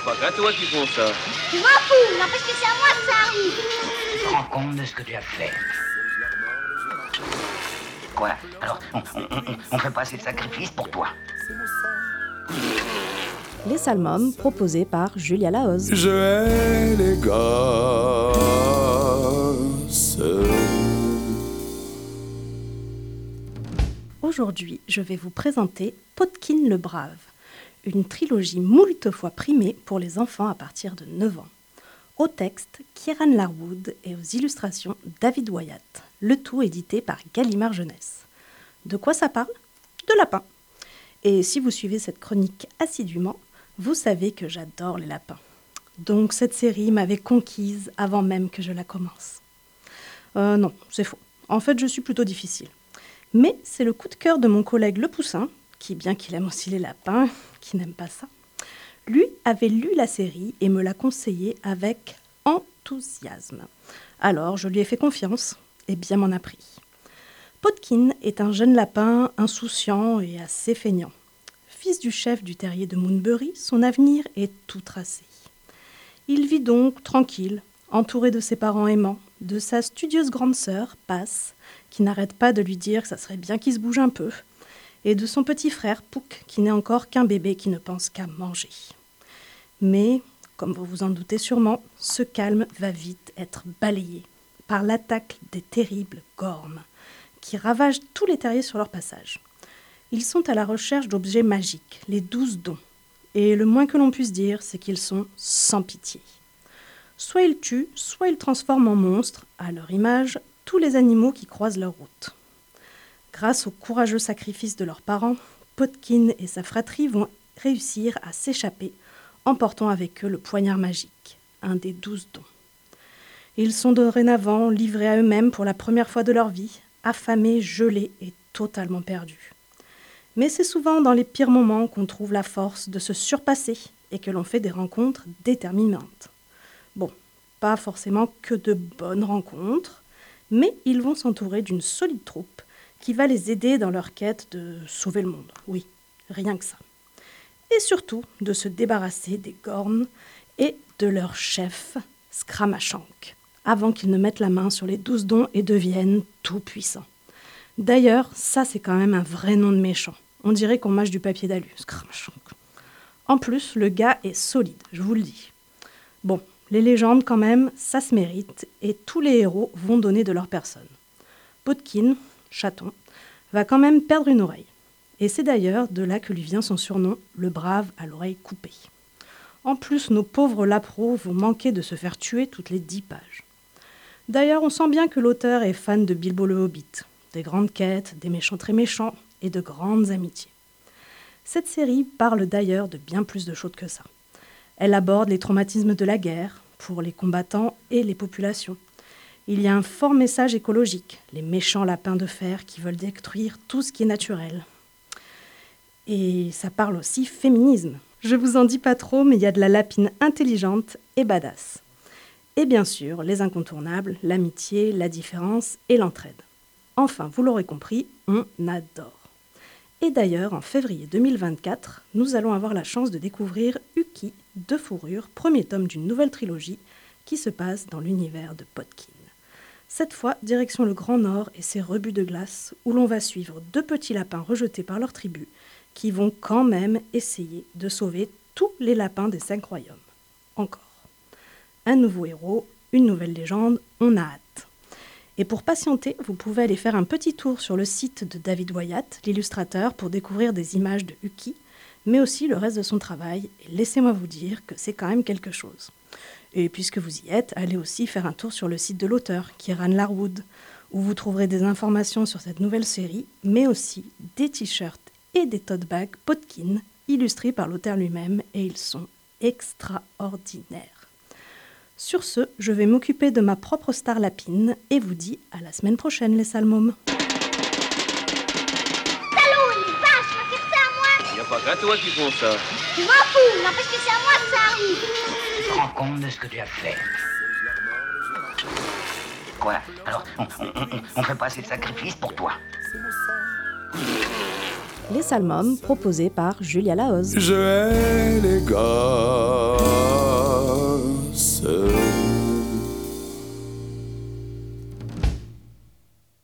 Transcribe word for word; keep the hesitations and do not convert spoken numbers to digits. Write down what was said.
pas qu'à toi qui font ça. Je m'en fous, n'empêche que c'est à moi que ça arrive. Tu te rends compte de ce que tu as fait? Quoi? Alors, on, on, on, on fait pas assez de sacrifices pour toi? Les Salmômes, proposés par Julia Laoz. Je hais les gosses. Aujourd'hui, je vais vous présenter Potkin le Brave, une trilogie moult fois primée pour les enfants à partir de neuf ans. Au texte, Kieran Larwood et aux illustrations, David Wyatt, le tout édité par Gallimard Jeunesse. De quoi ça parle? De lapins. Et si vous suivez cette chronique assidûment, vous savez que j'adore les lapins. Donc cette série m'avait conquise avant même que je la commence. Euh, non, c'est faux. En fait, je suis plutôt difficile. Mais c'est le coup de cœur de mon collègue Le Poussin, qui, bien qu'il aime aussi les lapins, qui n'aime pas ça, lui avait lu la série et me l'a conseillée avec enthousiasme. Alors, je lui ai fait confiance et bien m'en a pris. Potkin est un jeune lapin insouciant et assez feignant. Fils du chef du terrier de Moonbury, son avenir est tout tracé. Il vit donc tranquille, entouré de ses parents aimants, de sa studieuse grande sœur, Pass, qui n'arrête pas de lui dire que ça serait bien qu'il se bouge un peu, et de son petit frère, Pouk, qui n'est encore qu'un bébé qui ne pense qu'à manger. Mais, comme vous vous en doutez sûrement, ce calme va vite être balayé par l'attaque des terribles gormes, qui ravagent tous les terriers sur leur passage. Ils sont à la recherche d'objets magiques, les douze dons, et le moins que l'on puisse dire, c'est qu'ils sont sans pitié. Soit ils tuent, soit ils transforment en monstres, à leur image, tous les animaux qui croisent leur route. Grâce au courageux sacrifice de leurs parents, Potkin et sa fratrie vont réussir à s'échapper, emportant avec eux le poignard magique, un des douze dons. Ils sont dorénavant livrés à eux-mêmes pour la première fois de leur vie, affamés, gelés et totalement perdus. Mais c'est souvent dans les pires moments qu'on trouve la force de se surpasser et que l'on fait des rencontres déterminantes. Bon, pas forcément que de bonnes rencontres, mais ils vont s'entourer d'une solide troupe qui va les aider dans leur quête de sauver le monde. Oui, rien que ça. Et surtout de se débarrasser des Gorns et de leur chef, Scramashank, avant qu'ils ne mettent la main sur les douze dons et deviennent tout puissants. D'ailleurs, ça c'est quand même un vrai nom de méchant. On dirait qu'on mâche du papier d'alu, Scramashank. En plus, le gars est solide, je vous le dis. Bon, les légendes quand même, ça se mérite, et tous les héros vont donner de leur personne. Potkin, chaton, va quand même perdre une oreille. Et c'est d'ailleurs de là que lui vient son surnom, le brave à l'oreille coupée. En plus, nos pauvres lapros vont manquer de se faire tuer toutes les dix pages. D'ailleurs, on sent bien que l'auteur est fan de Bilbo le Hobbit, des grandes quêtes, des méchants très méchants et de grandes amitiés. Cette série parle d'ailleurs de bien plus de choses que ça. Elle aborde les traumatismes de la guerre, pour les combattants et les populations. Il y a un fort message écologique, les méchants lapins de fer qui veulent détruire tout ce qui est naturel. Et ça parle aussi féminisme. Je vous en dis pas trop, mais il y a de la lapine intelligente et badass. Et bien sûr, les incontournables, l'amitié, la différence et l'entraide. Enfin, vous l'aurez compris, on adore. Et d'ailleurs, en février deux mille vingt-quatre, nous allons avoir la chance de découvrir Uki de Fourrure, premier tome d'une nouvelle trilogie qui se passe dans l'univers de Potkin. Cette fois, direction le Grand Nord et ses rebuts de glace, où l'on va suivre deux petits lapins rejetés par leur tribu, qui vont quand même essayer de sauver tous les lapins des cinq royaumes. Encore. Un nouveau héros, une nouvelle légende, on a hâte. Et pour patienter, vous pouvez aller faire un petit tour sur le site de David Wyatt, l'illustrateur, pour découvrir des images de Uki, mais aussi le reste de son travail, et laissez-moi vous dire que c'est quand même quelque chose. Et puisque vous y êtes, allez aussi faire un tour sur le site de l'auteur, Kieran Larwood, où vous trouverez des informations sur cette nouvelle série, mais aussi des t-shirts et des tote bags Potkin, illustrés par l'auteur lui-même, et ils sont extraordinaires. Sur ce, je vais m'occuper de ma propre star lapine, et vous dis à la semaine prochaine, les Salmômes. Y a pas qu'à toi qui font ça. Je m'en fous, n'empêche que c'est à moi que ça arrive. Tu te rends compte de ce que tu as fait? Quoi? Alors, on, on, on, on fait pas assez de sacrifices pour toi? Les Salmums, proposé par Julia Laoz. Je hais les gars.